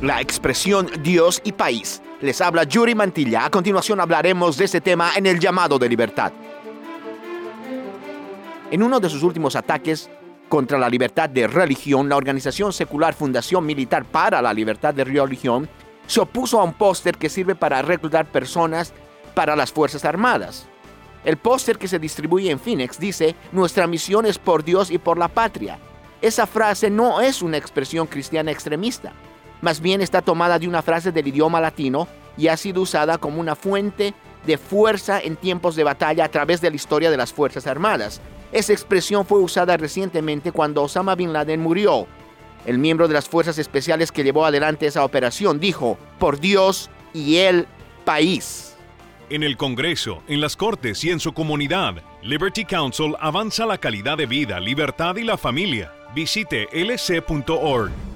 la expresión Dios y país. Les habla Yuri Mantilla. A continuación hablaremos de este tema en el llamado de libertad. En uno de sus últimos ataques contra la libertad de religión, la organización secular Fundación Militar para la Libertad de Religión se opuso a un póster que sirve para reclutar personas para las Fuerzas Armadas. El póster que se distribuye en Phoenix dice: nuestra misión es por Dios y por la patria. Esa frase no es una expresión cristiana extremista. Más bien está tomada de una frase del idioma latino y ha sido usada como una fuente de fuerza en tiempos de batalla a través de la historia de las Fuerzas Armadas. Esa expresión fue usada recientemente cuando Osama Bin Laden murió. El miembro de las Fuerzas Especiales que llevó adelante esa operación dijo: por Dios y el país. En el Congreso, en las Cortes y en su comunidad, Liberty Counsel avanza la calidad de vida, libertad y la familia. Visite lc.org.